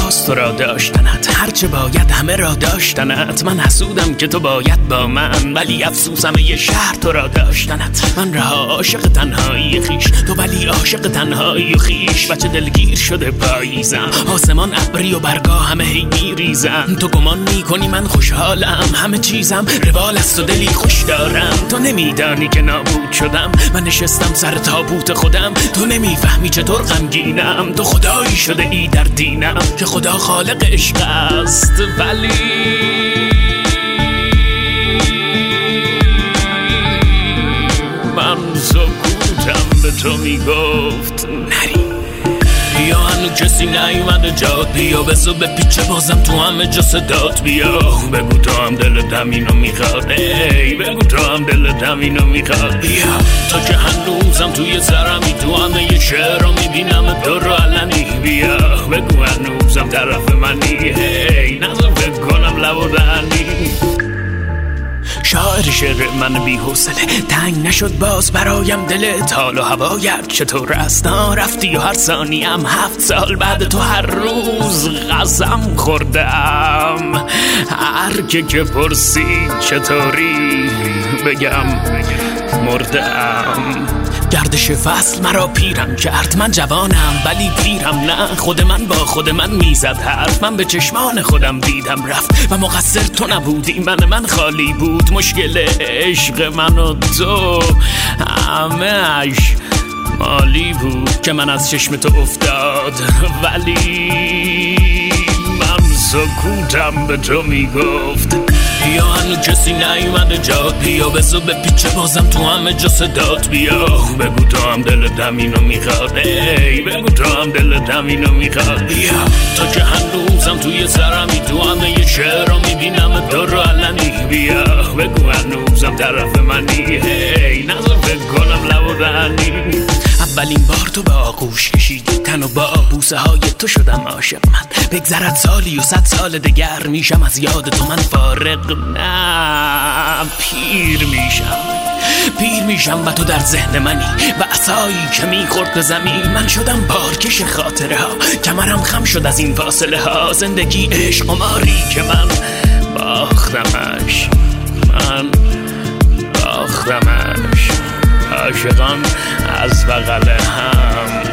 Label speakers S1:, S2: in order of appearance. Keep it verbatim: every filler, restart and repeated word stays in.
S1: کجاست تو را داشتنت، هرچه باید همه را داشتنت. من حسودم که تو باید با من، ولی افسوسم یه شهر تو را داشتنت. من رها عاشق تنهایی خیش، تو ولی عاشق تنهایی و خیش. بچه دلگیر شده پاییزم، آسمان ابری و برگاه همه هی میریزم. تو گمان میکنی من خوشحالم، همه چیزم روال است و دلی خوش دارم. تو نمیدانی که نابود شدم، من نشستم سر تابوت خودم. تو نمیفهمی چطور غمگینم، تو خدایی شده ای در دینم که خدا خالق عشق است. ولی من سکوتم به تو میگفت نری، یا هنو کسی نیومده جات، بیا بزو به پیچه بازم تو همه جا صدات. بیا بگو تو هم دلت همینو میخواد، ای بگو تو هم دلت همینو میخواد. بیا تو که هنوزم توی سرمی، تو همه یه شعر رو میبینم تو رو علنی. بیا بگو هنوزم طرف منی، ای نزو فکر کنم لب و دهنی. شاعر شعر من بی حوصله، تنگ نشد باز برایم دلت. حال و هوایت چطور است؟ رفتی و هر ثانیم هفت سال بعد تو هر روز قسم خوردم. هر که که پرسید چطوری بگم مردم. گردش فصل مرا پیرم کرد، من جوانم ولی پیرم نه. خود من با خود من میزد حرف، من به چشمان خودم دیدم رفت. و مقصر تو نبودی، من من خالی بود. مشکل عشق من و تو همه‌اش مالی بود که من از چشم تو افتاد. ولی من سکوتم به تو میگفت، بیا هنو کسی نیومده جات، بیا بزو به پیچه بازم تو همه جا صدات. بیا بگو تو هم دلت همینو میخواد، ای بگو تو هم دلت همینو میخواد. بیا تو که هنوزم توی سرمی، تو همه یه شعر رو میبینم تو رو علنی. بیا بگو هنوزم طرف منی، ای نزو فکر کنم لب و دهنی. اولین بار تو به آغوش کشیدی تن و با بوسه های تو شدم عاشق من. بگذرد سالی و صد سال دگر میشم از یاد تو من فارغ. نه پیر میشم، پیر میشم و تو در ذهن منی و عصایی که میخورد به زمین. من شدم بارکش خاطره ها، کمرم خم شد از این فاصله ها. زندگی عشق قماری که من باختمش، من باختمش. عاشقان از بغل هم